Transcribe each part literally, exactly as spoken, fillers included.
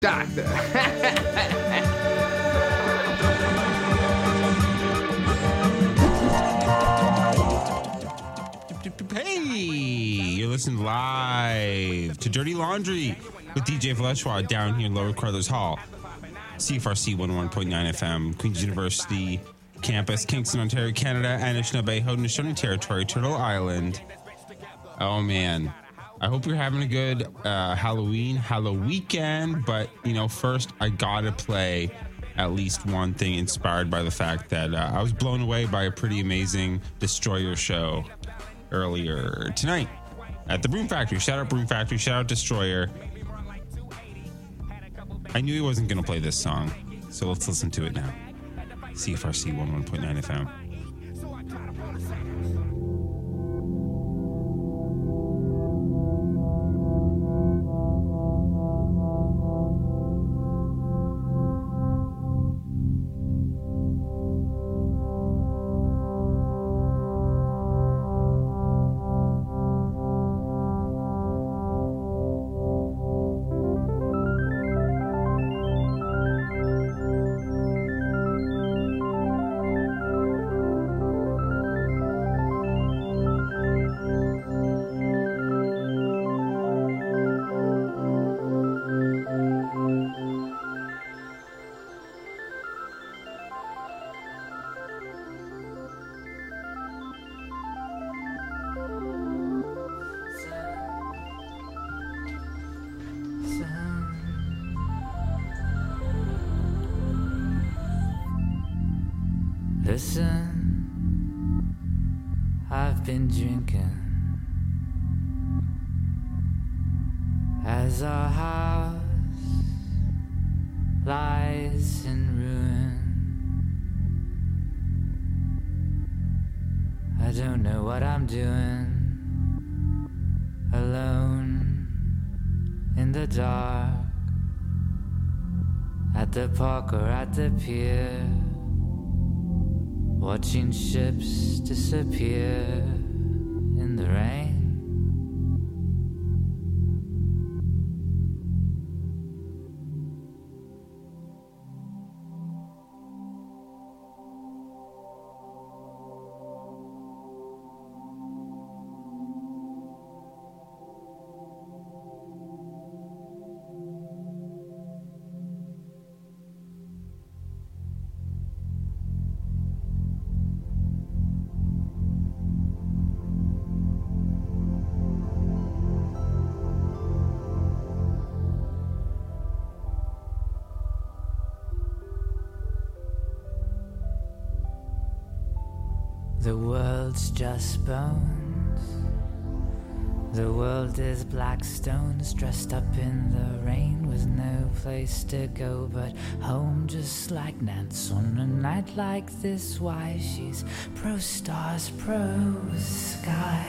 Doctor. Hey, you're listening live to Dirty Laundry with D J Fleshwa down here in Lower Carruthers Hall, C F R C one oh one point nine F M, Queen's University campus, Kingston, Ontario, Canada, Anishinaabe, Haudenosaunee Territory, Turtle Island. Oh man, I hope you're having a good uh, Halloween, Halloween weekend. But you know, first I gotta play at least one thing inspired by the fact that uh, I was blown away by a pretty amazing Destroyer show earlier tonight at the Broom Factory. Shout out Broom Factory, shout out Destroyer. I knew he wasn't going to play this song, so let's listen to it now. C F R C one oh one point nine F M. Listen, I've been drinking as our house lies in ruin. I don't know what I'm doing, alone in the dark, at the park or at the pier, watching ships disappear in the rain. The world's just bones. The world is black stones dressed up in the rain with no place to go but home, just like Nance on a night like this. Why she's pro stars, pro sky.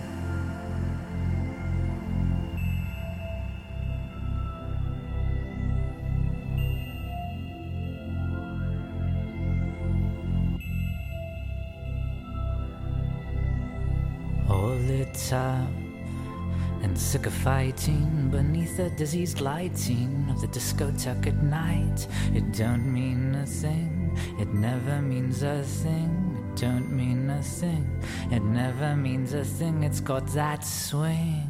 All lit up and sick of fighting beneath the diseased lighting of the discotheque at night. It don't mean a thing, it never means a thing. It don't mean a thing, it never means a thing. It's got that swing.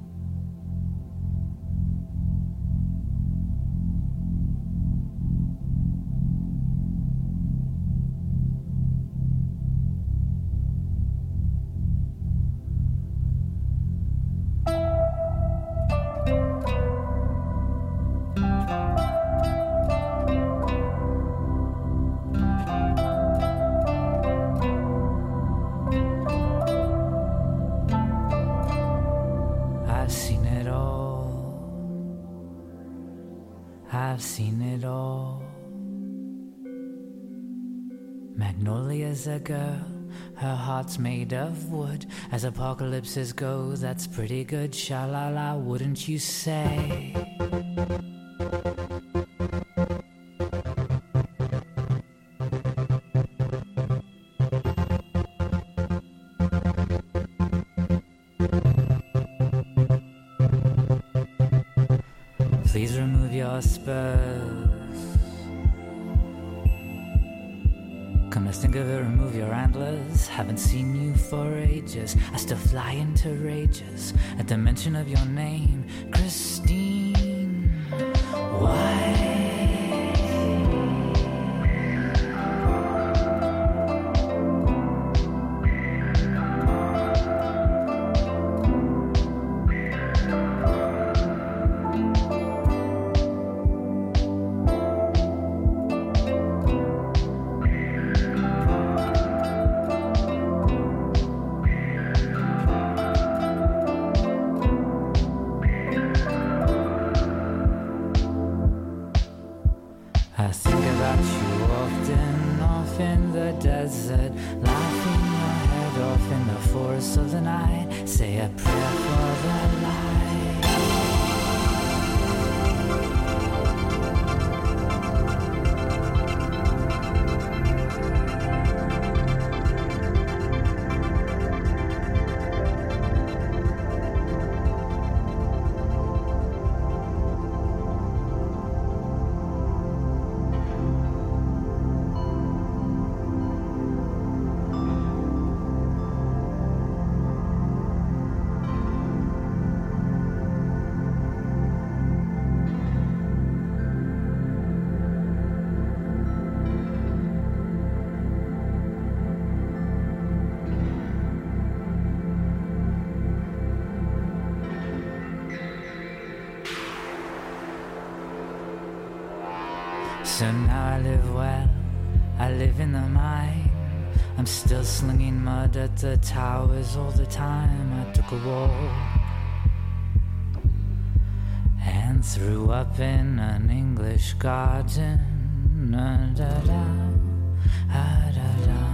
I've seen it all. Magnolia's a girl, her heart's made of wood. As apocalypses go, that's pretty good. Sha-la-la, wouldn't you say? Please remove of your spurs. Come to think of it, remove your antlers. Haven't seen you for ages. I still fly into rages at the mention of your name, Christine. Why? So now I live well, I live in the mine. I'm still slinging mud at the towers all the time. I took a walk and threw up in an English garden. Da-da-da, ah-da-da,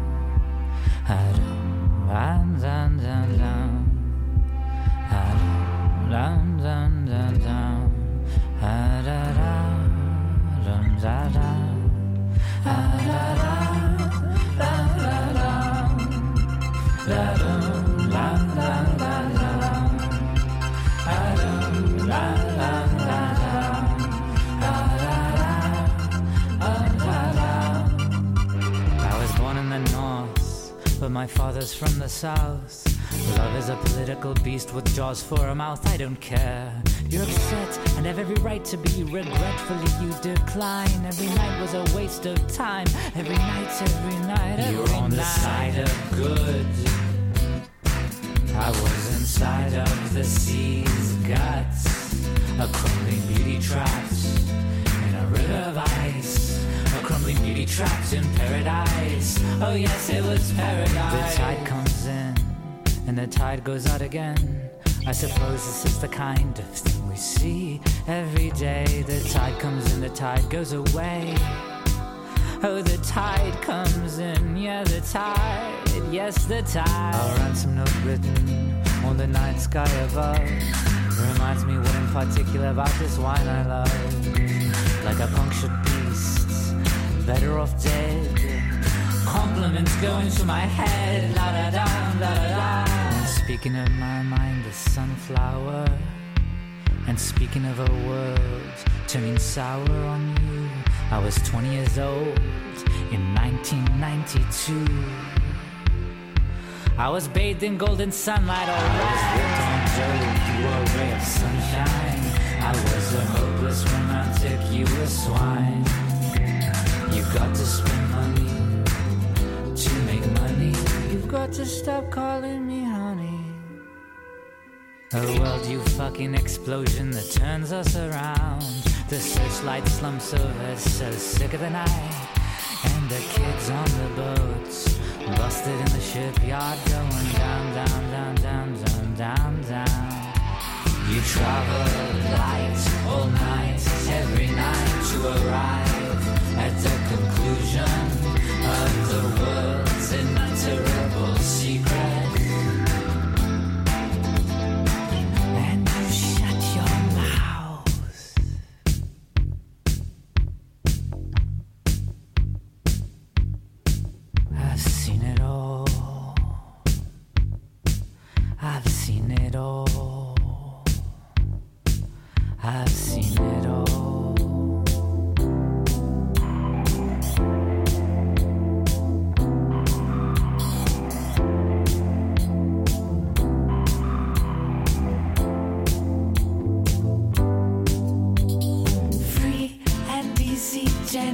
ah-da, ah-da-da-da, ah-da-da-da-da, ah-da-da. Da da da da I was born in the north, but my father's from the south. Love is a political beast with jaws for a mouth. I don't care. You're upset and have every right to be. Regretfully you decline. Every night was a waste of time. Every night, every night, every You're on night. The side of good. I was inside of the sea's guts. A crumbling beauty trapped in a river of ice. A crumbling beauty trapped in paradise. Oh yes, it was paradise. The tide comes in and the tide goes out again. I suppose this is the kind of thing we see every day. The tide comes in, the tide goes away. Oh, the tide comes in, yeah, the tide, yes, the tide. A ransom note written on the night sky above reminds me what in particular about this wine I love. Like a punctured beast, better off dead. Compliments go into my head, la da da, la da da. And speaking of my mind, the sunflower. And speaking of a world turning sour on you, I was twenty years old in nineteen ninety-two. I was bathed in golden sunlight, all right. I was whipped on Joe, you were a ray of sunshine. I was a hopeless romantic, you were swine. You got to spend money to make money. You've got to stop calling me honey. A world, you fucking explosion that turns us around. The searchlight slumps over, so sick of the night. And the kids on the boats, busted in the shipyard, going down, down, down, down, down, down, down. You travel light all night, every night to arrive at the conclusion of the world's inutterable secret. And you shut your mouth. I've seen it all. I've seen it all. I've seen it all.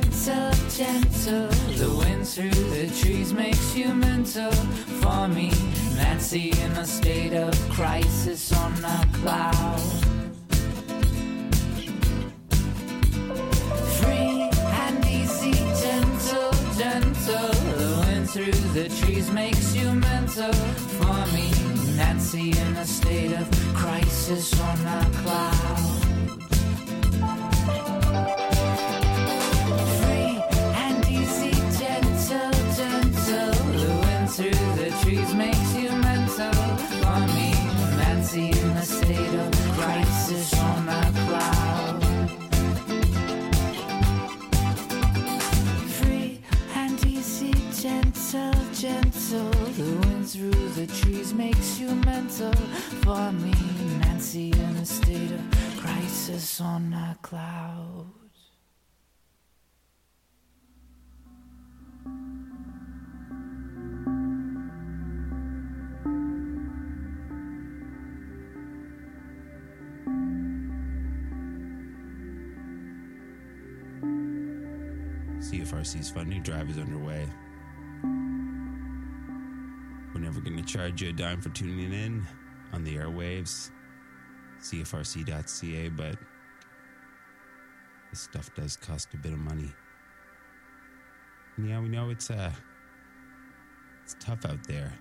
gentle, gentle. The wind through the trees makes you mental. For me, Nancy, in a state of crisis on a cloud. Free and easy, gentle, gentle. The wind through the trees makes you mental. For me, Nancy, in a state of crisis on a cloud. Through the trees makes you mental. For me, Nancy, in a state of crisis on a cloud. Free and easy, gentle, gentle. The wind through the trees makes you mental. For me, Nancy, in a state of crisis on a cloud. C F R C's funding drive is underway. We're never going to charge you a dime for tuning in on the airwaves, C F R C dot C A, but this stuff does cost a bit of money. And yeah, we know it's uh, it's tough out there.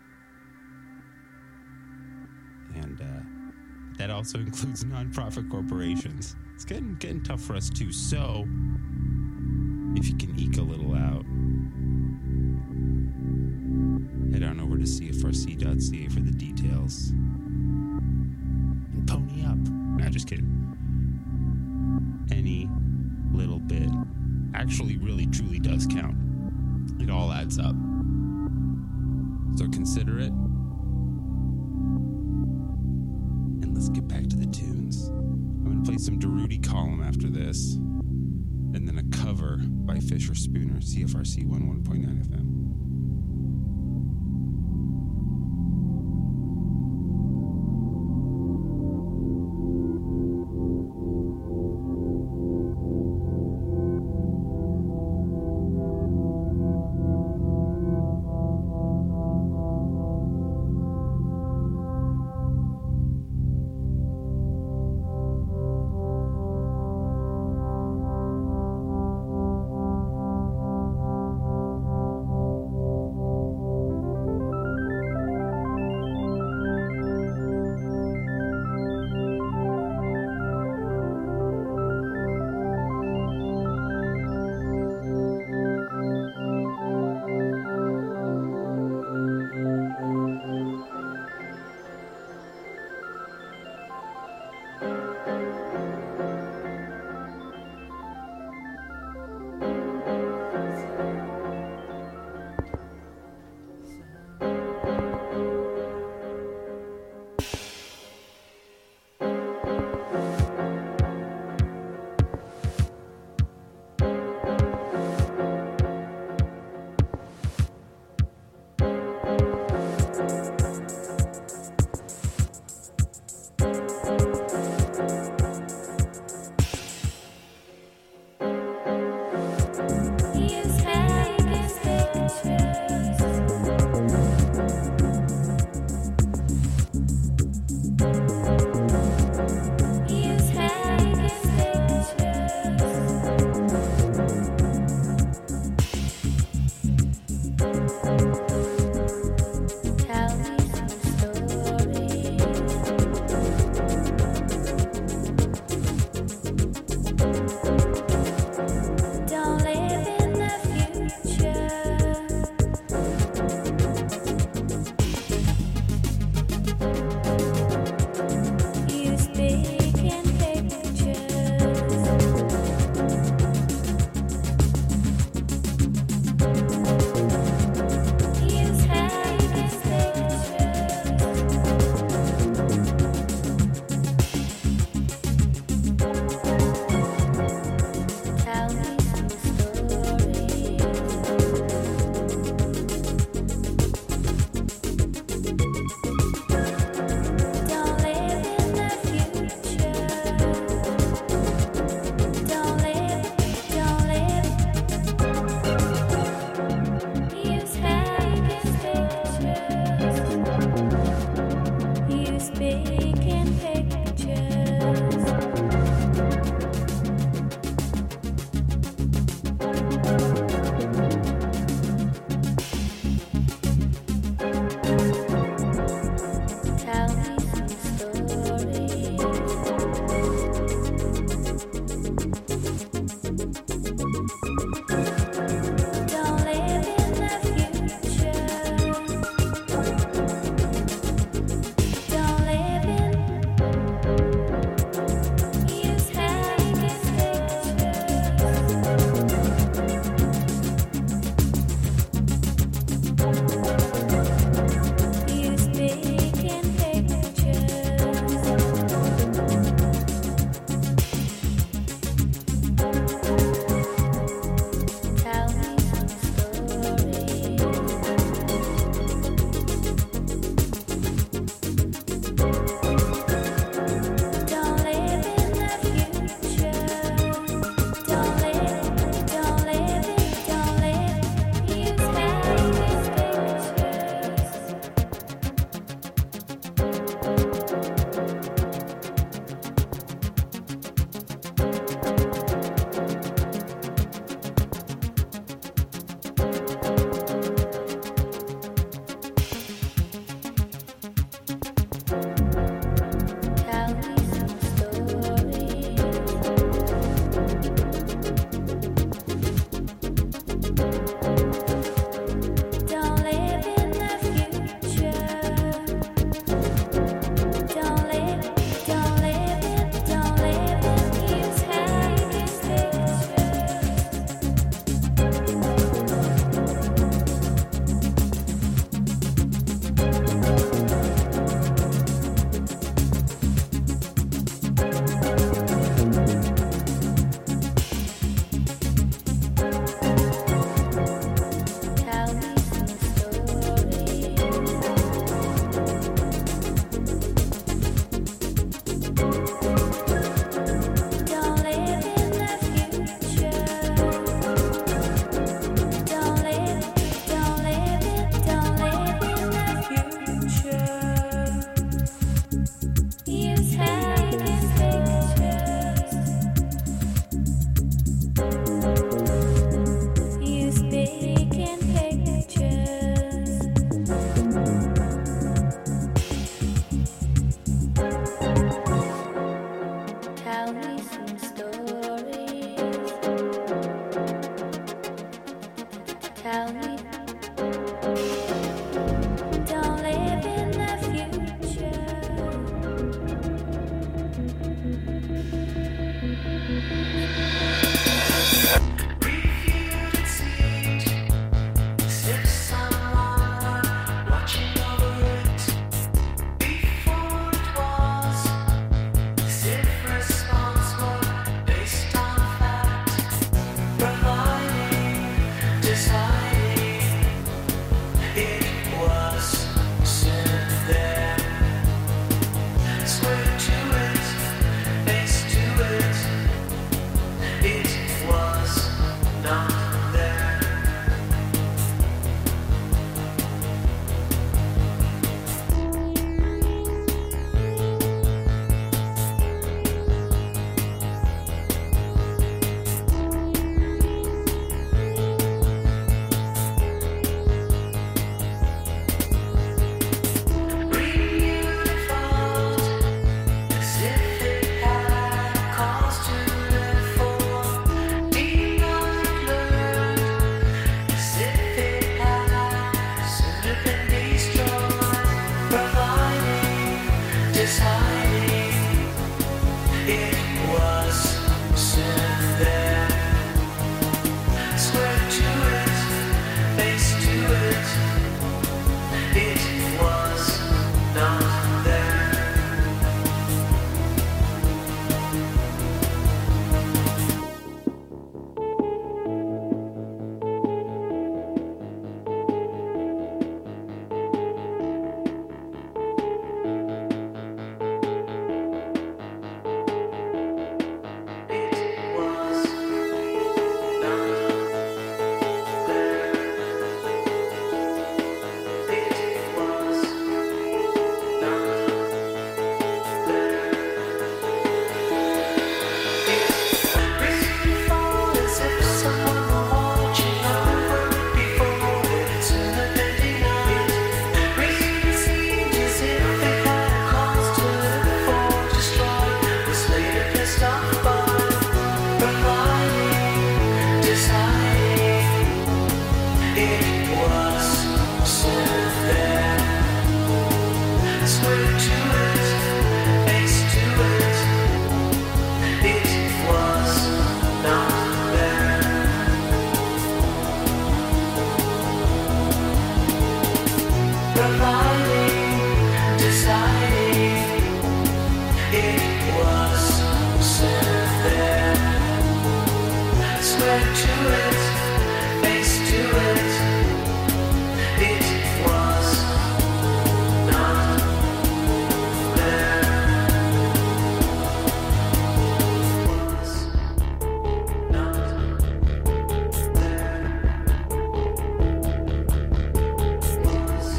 And uh, that also includes nonprofit corporations. It's getting, getting tough for us too, so if you can eke a little out, head on over to C F R C dot C A for the details. And pony up. Nah, just kidding. Any little bit actually really truly does count. It all adds up. So consider it. And let's get back to the tunes. I'm going to play some Durutti Column after this. And then a cover by Fisher Spooner, C F R C one oh one point nine F M. Thank tell me. Don't live in the future. Reviewed and seen, sip someone watching over it. Before it was, as if responsible based on fact, providing, deciding. It was soon there. Swear to it, face to it. It was not there. Renewed thought, as if it had cause to live for. Deep unlearned, as if it had soon have been destroyed. Providing, deciding, it was soon there. Swear to it, face to it. It was not there. It was not there. It was not there. It really felt as if someone were watching over it before it's in the bending night. It really seemed as if it had a cause to live for, destroyed, was later pissed off by, providing, deciding. It was soon there. Swear to it, face to it. It was not there. Providing, deciding. It was soon there. Swear to it, face to it. It was not there. Was not there. Was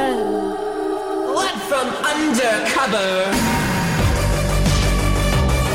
undercover.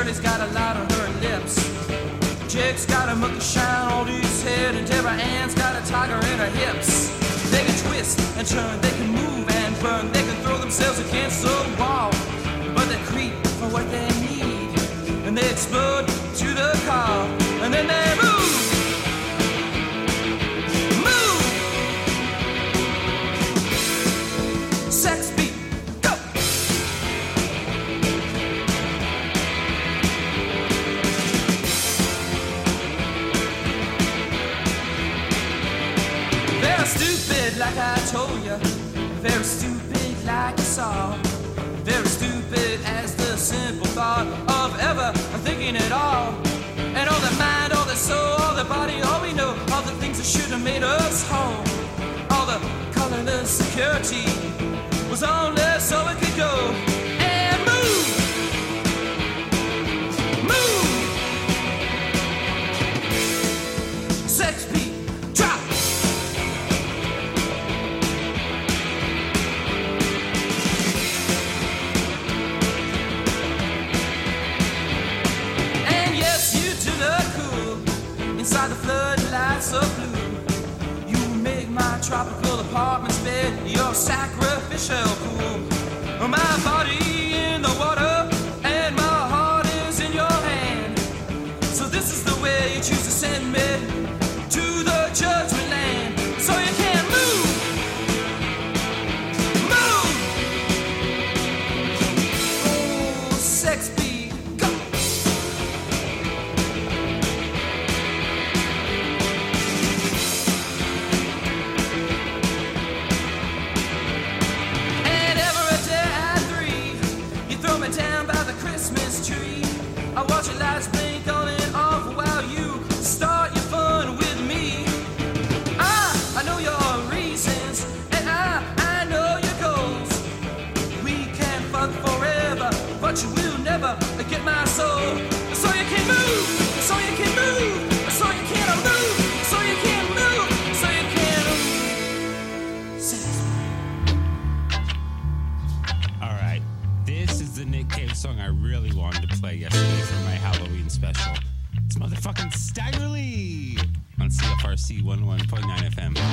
Shirley's got a light on her lips. Jake's got a mucky shine on his head, and Deborah Ann's got a tiger in her hips. They can twist and turn, they can move and burn, they can throw themselves against the wall, but they creep for what they need, and they explode to the car, and then they move. Sex beat, go! Very stupid, like I told you. Very stupid, like you saw. Very stupid as the simple thought of ever thinking at all. And all the mind, all the soul, all the body, all we know, all the things that should have made us whole. All the colorless security was only so it could go and move, move. Sex beat, drop. And yes, you do look cool inside the floodlights of blue. You make my tropical apartment's bed your sacrificial pool. My body in the water and my heart is in your hand. So this is the way you choose to send me to the judgment land. So you can move, move. Oh, sex beat, go. Down by the Christmas tree, I watch your lights blink on and off while you start your fun with me. I, I know your reasons, and I, I know your goals. We can fuck forever, but you will never get my soul. So you can move, so you can move, so you can move, so you can move, so you can. Sex. All right. This is the Nick Cave song I really wanted to play yesterday for my Halloween special. It's motherfucking Stagger Lee on C F R C one oh one point nine F M.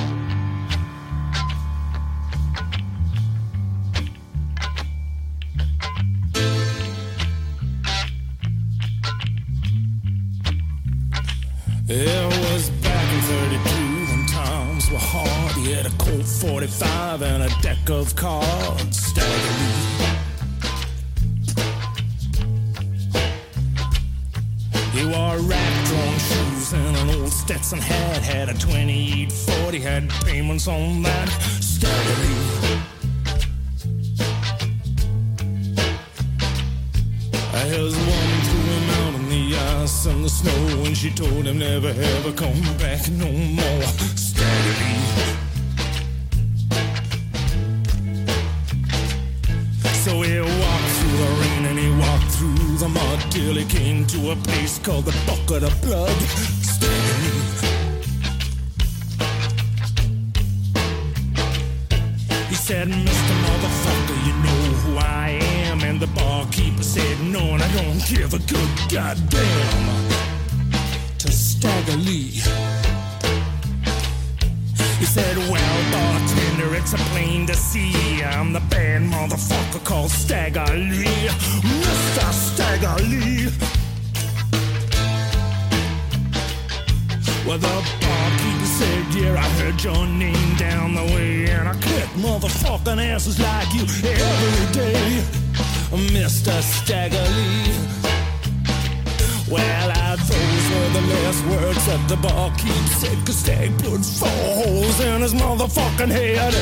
It was back in thirty-two when times were hard. He had a Colt forty-five and a deck of cards. Stagger Lee. He wore rag-drawn shoes and an old Stetson hat. Had a twenty-eight forty, had payments on that. Stagger Lee. His woman threw him out in the ice and the snow, and she told him never ever come back no more. Stagger Lee. So he walked through the rain and he walked through the mud till he came to a place called the Bucket of Blood. Stagger Lee. He said, Mister Motherfucker, you know who I am. And the barkeeper said, no, and I don't give a good goddamn. To Stagger Lee. He said, well, bartender, it's a plain to see. I'm the bad motherfucker called Stagger Lee. Mister Stagger Lee. Well, the barkeeper said, yeah, I heard your name down the way, and I kick motherfucking asses like you every day, Mister Stagger Lee. Well, I, those were the last words that the barkeep said, 'cause Stag put four holes in his motherfucking head.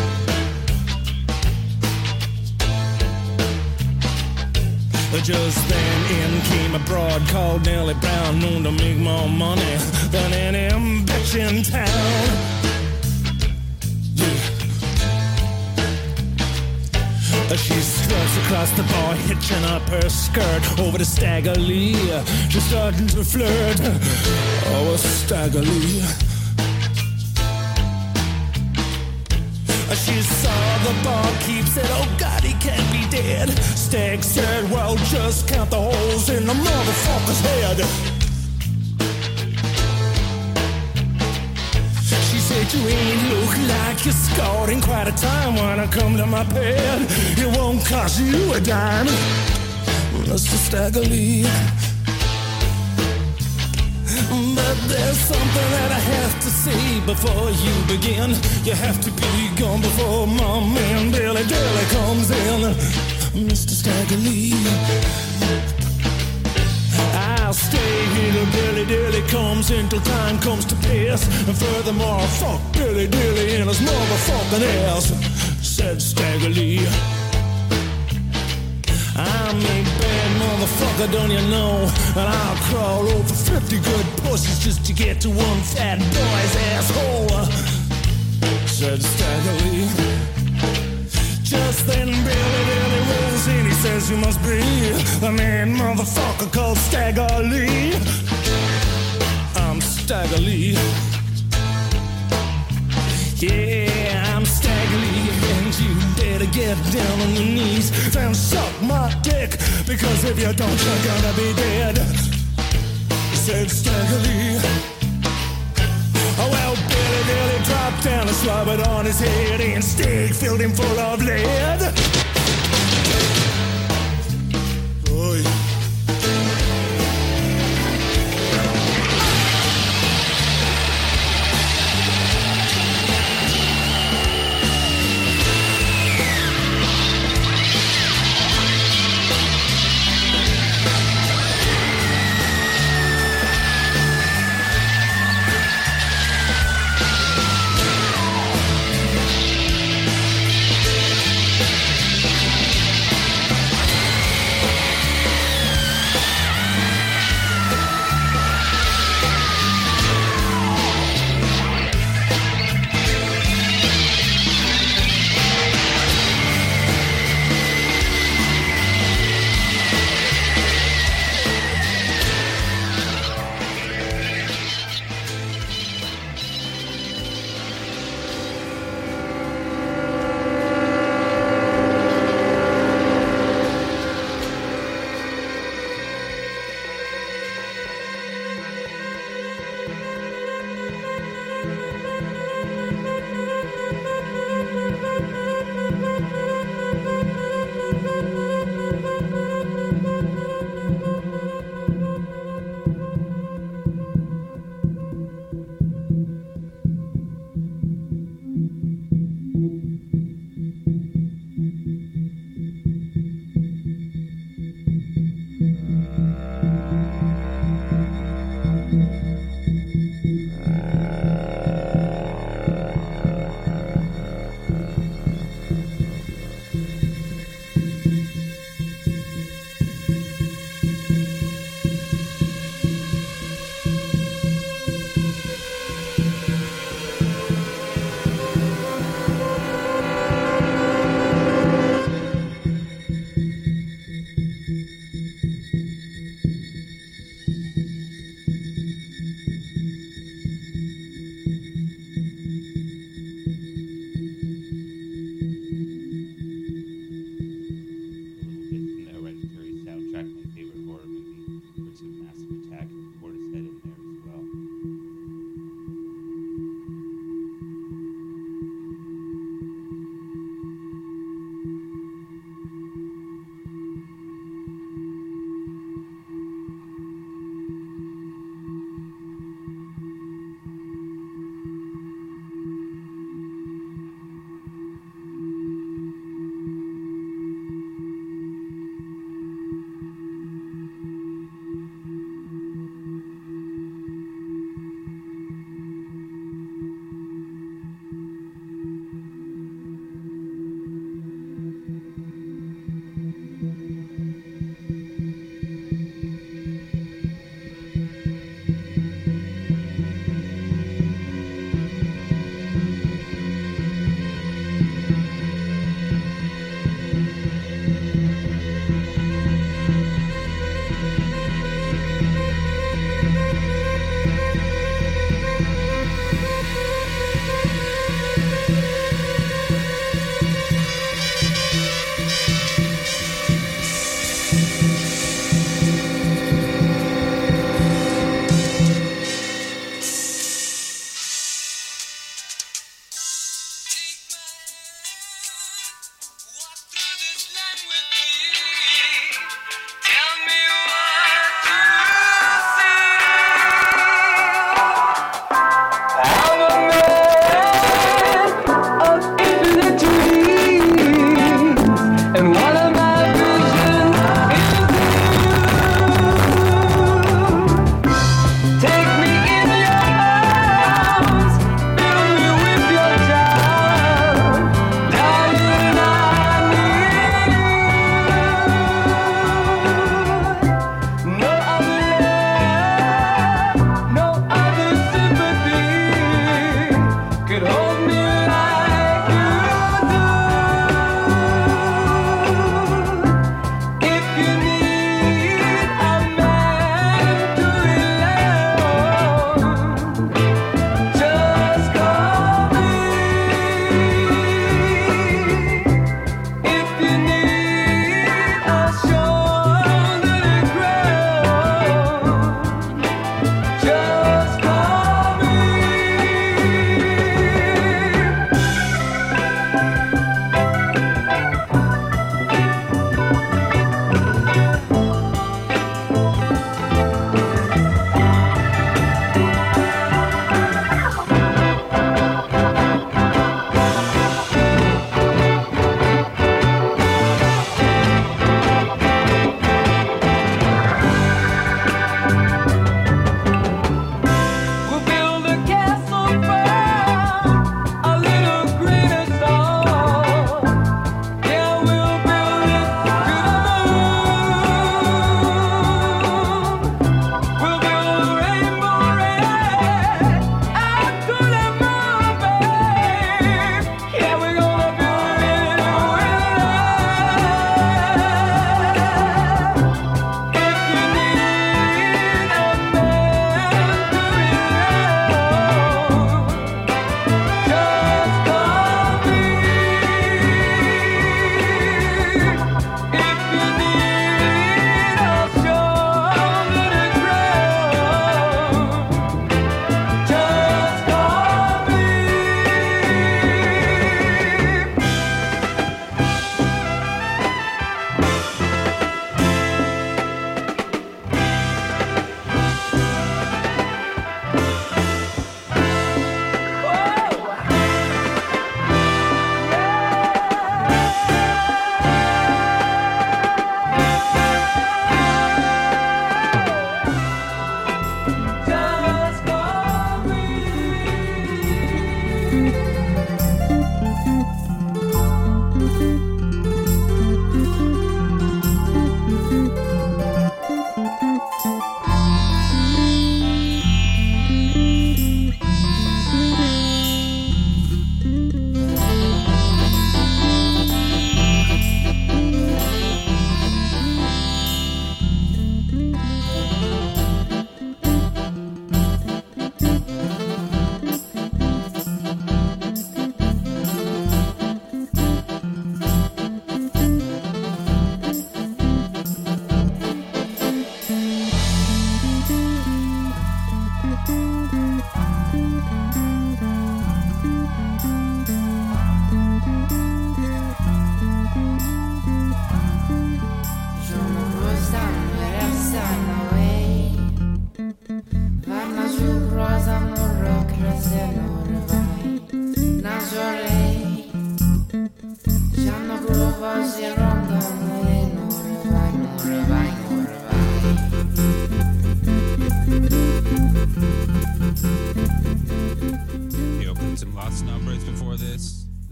Just then in came a broad called Nellie Brown, known to make more money than any bitch in town. Yeah. She struts across the bar, hitching up her skirt over to Stagger Lee. She's starting to flirt. Oh, Stagger Lee. She saw the barkeep, said, oh God, he can't be dead. Stag said, well, just count the holes in the motherfucker's head. She said, you ain't look like you're scored in quite a time. When I come to my bed, it won't cost you a dime, Mister Staggerly. But there's something that I have to say before you begin. You have to be gone before my man Billy Dilly comes in, Mister Staggerly. I'll stay here till Billy Dilly comes in, till time comes to pass. And furthermore, fuck Billy Dilly in his motherfucking ass, said Staggerly. I'm a bad motherfucker, don't you know? And I'll crawl over fifty good pussies just to get to one fat boy's asshole, said Staggerly. Just then Billy Dilly rolls in, he says, you must be the man motherfucker called Staggerly. I'm Staggerly. Yeah, I'm Staggerly, and you better get down on your knees and suck my dick, because if you don't, you're gonna be dead, said Staggerly. Oh, well, Billy Dilly dropped down and slobbered on his head, and Stag filled him full of lead. Oh, yeah.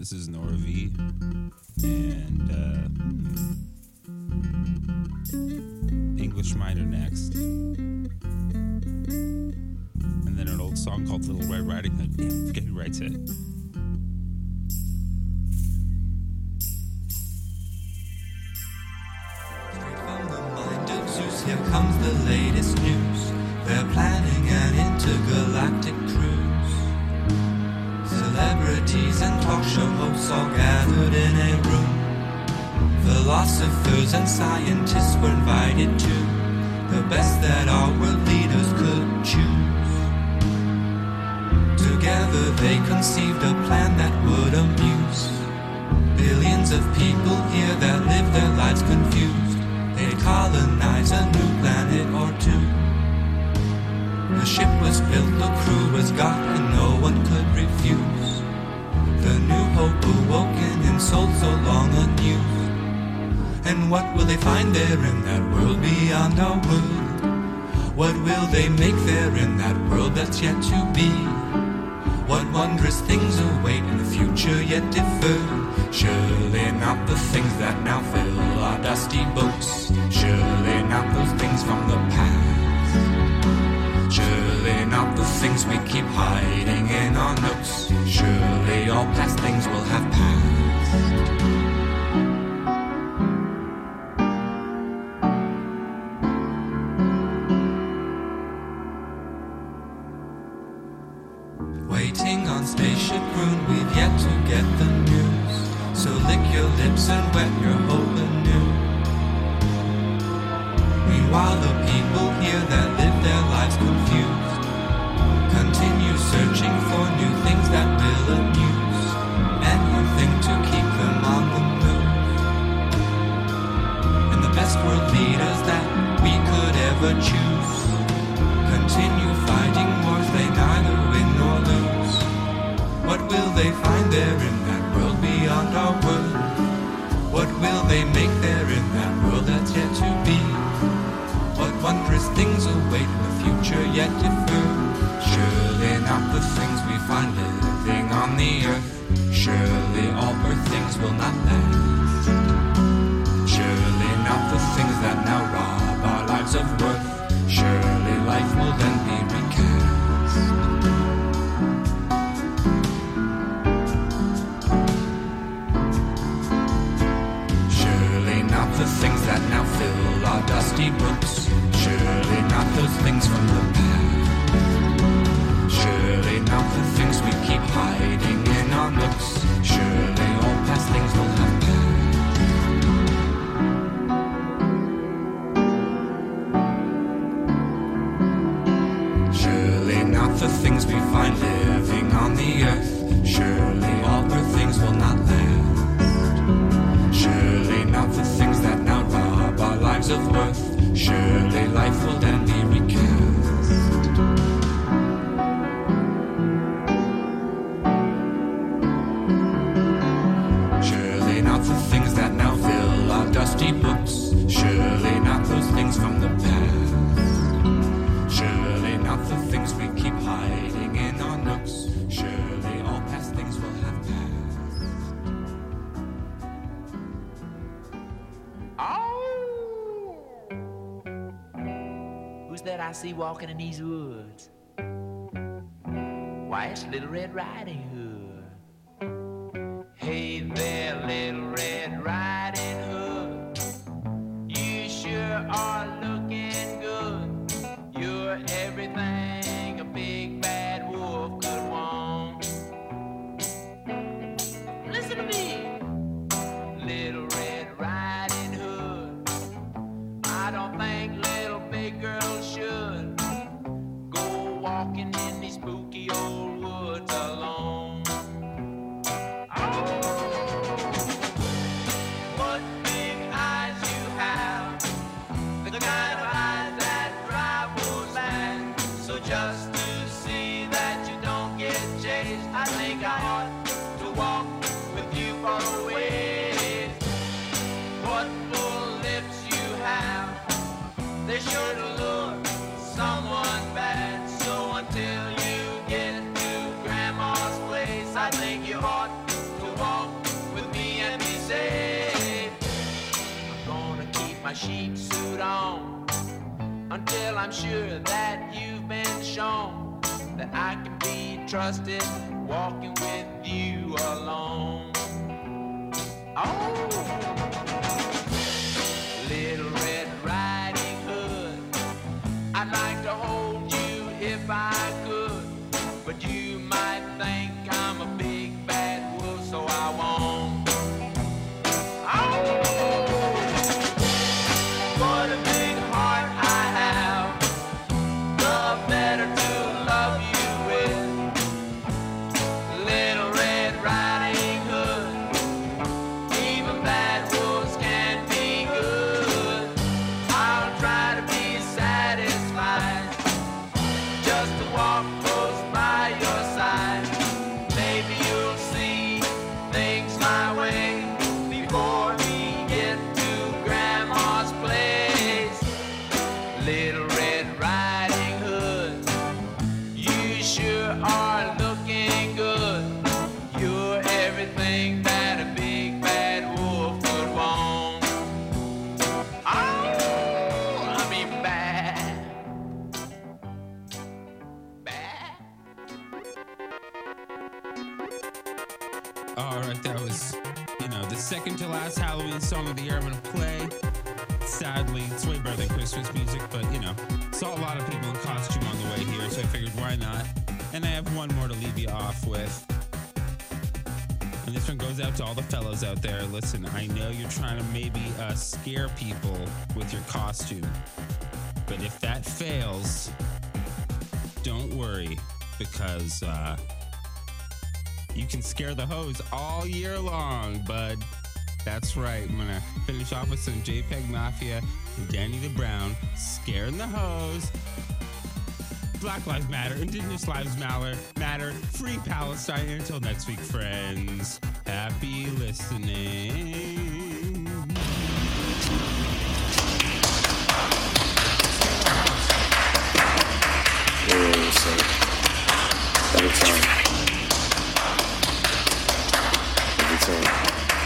This is Nora V. And uh, hmm. English Minor next. And then an old song called Little Red Riding Hood. Damn, I forget who writes it. Straight from the mind of Zeus, here comes the latest news. They're planning an intergalactic cruise. Celebrities and talk show hosts all gathered in a room. Philosophers and scientists were invited too. The best that our world leaders could choose. Together they conceived a plan that would amuse billions of people here that live their lives confused. They'd colonize a new planet or two. The ship was built, the crew was got, and no one could refuse. The new hope awoken and sold so long unused. And what will they find there in that world beyond our world? What will they make there in that world that's yet to be? What wondrous things await in the future yet deferred? Surely not the things that now fill our dusty books. Surely not those things from the past. Surely not the things we keep hiding in our nooks. Surely all past things will have passed. Waiting on Spaceship Rune, we've yet to get the news. So lick your lips and wet your hope anew. Meanwhile the people here that live their lives confused continue searching for new things that will amuse. Anything to keep them on the move. And the best world leaders that we could ever choose continue fighting wars they neither win nor lose. What will they find there in that world beyond our world? What will they make there in that world that's yet to be? What wondrous things await in the future yet deferred? Surely not the things we find living on the earth. Surely all earth things will not last. Surely not the things that now rob our lives of worth. Surely life will then be recast. Surely not the things that now fill our dusty books. Surely not those things from the past. Surely not the things we keep hiding in our nooks. Surely all past things will have passed. Surely not the things we find living on the earth. Surely all earth things will not last. Surely not the things that now rob our lives of worth. Surely life will then be recast. Surely not the things that now fill our dusty books. Surely not those things from the past. Surely not the things we keep hiding in our nooks. Surely all past things will have passed. Who's that I see walking in these woods? Why, it's Little Red Riding Hood. Hey there, Little Red Riding Hood. You sure are looking good. You're everything a big bad wolf could want. Listen to me, Little Red Riding Hood. I don't think little big girls should go walking in these spooky old woods alone. Oh, what big eyes you have, the kind of eyes that drive wolves mad. So just to see that you don't get chased, I think I ought to walk with you for a ways. What full lips you have, they sure to lure someone bad. So until you get to Grandma's place, I think you ought to walk my sheep suit on until I'm sure that you've been shown that I can be trusted walking with you alone. Oh, Little Red Riding Hood, I'd like to hold you if I could, but you might think I'm a big bad wolf, so I won't. Oh, what a big heart I have, the better to love you with. Little Red Riding Hood, even bad wolves can be good. I'll try to be satisfied just to walk close by your side. Maybe you'll see things my way before we get to Grandma's place. Little Red Riding Hood, you sure are looking good. You're everything that a big bad wolf would want. Oh, I mean bad. Bad. All right, that was, you know, the second to last Halloween song of the year I'm going to play. Sadly, it's way better than Christmas music, but, you know, saw a lot of people in costume on the way here, so I figured why not? And I have one more to leave you off with. And this one goes out to all the fellas out there. Listen, I know you're trying to maybe uh, scare people with your costume, but if that fails, don't worry, because uh, you can scare the hoes all year long, bud. That's right. I'm gonna finish off with some JPEG Mafia and Danny the Brown, scaring the hoes. Black Lives Matter, Indigenous Lives Matter, matter, free Palestine. Until next week, friends. Happy listening. Yeah, so every time, every time.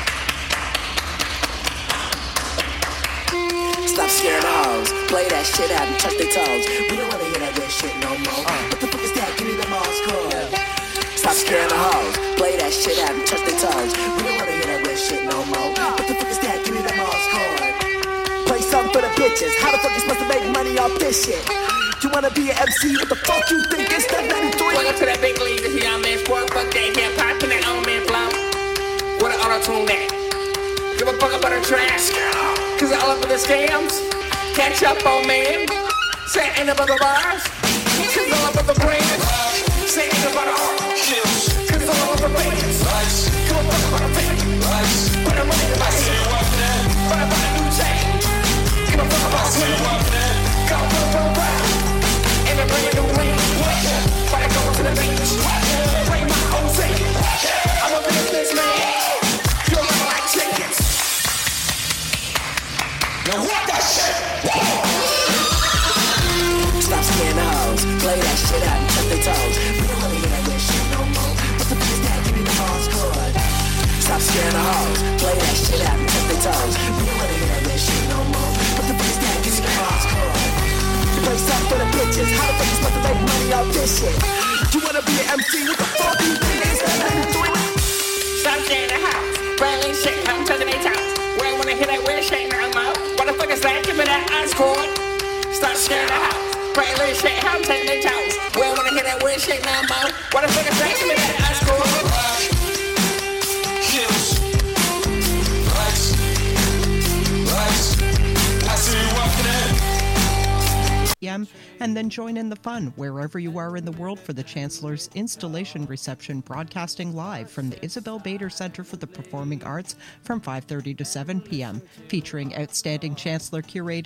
Stop scaring the hoes. Play that shit out and touch their toes. We don't wanna hear that weird shit no more. What the fuck is that? Give me the Mars code. Stop scaring the hoes. Play that shit out and touch their toes. We don't wanna hear that weird shit no more. What the fuck is that? Give me the Mars code. Play something for the bitches. How the fuck you supposed to make money off this shit? You wanna be an M C? What the fuck you think it's that ninety-three? Welcome to that big league. This young man sport. Fuck that hip hop and that old man flow. What an auto-tune that. Give a fuck about the trash. Cause all up with the scams. Catch up on man. Say ain't about the bars. Cause all up with the brains. Say ain't about the art. Cause all up with the brains. Give a fuck about the fans. Put the money in my hand. But I bought a new chain. Give a fuck about the weed. Go, go, go, round. And I bring a new ring. But I go to the beach. Bring my own thing. I'm a businessman. You'll never like chickens. Now what that shit? Stop scaring the hoes. Play that shit out and touch their toes. We don't wanna hear that weird shit no more. What the fuck is that? Give me the Mars code. Stop scaring the hoes. Play that shit out and touch their toes. We don't wanna hear that weird shit no more. What the fuck is that? Give me the Mars code. Play something for the bitches. How the fuck you supposed to make money off this shit? You wanna be an M C? What the fuck do you think it's that ninety-three? Stop scaring the house. Railing shit. I'm touching their toes. We don't wanna hear that weird shit no more. What the fuck is that? Give me that ice cord. Stop scaring the house. Railing shit. I'm touching their toes. We don't wanna hear that weird shit no more. What the fuck is that? Give me that ice cord. And then join in the fun wherever you are in the world for the Chancellor's installation reception, broadcasting live from the Isabel Bader Center for the Performing Arts from five thirty to seven p.m. featuring outstanding Chancellor curated